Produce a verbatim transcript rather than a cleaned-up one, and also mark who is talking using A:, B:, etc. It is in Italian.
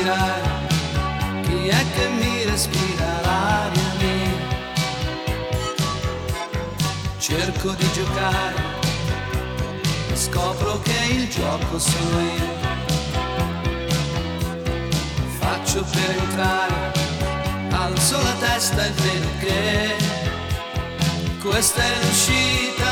A: respirare, chi è che mi respira l'aria mia? Cerco di giocare, scopro che il gioco sono io. Faccio per entrare, alzo la testa e vedo che questa è l'uscita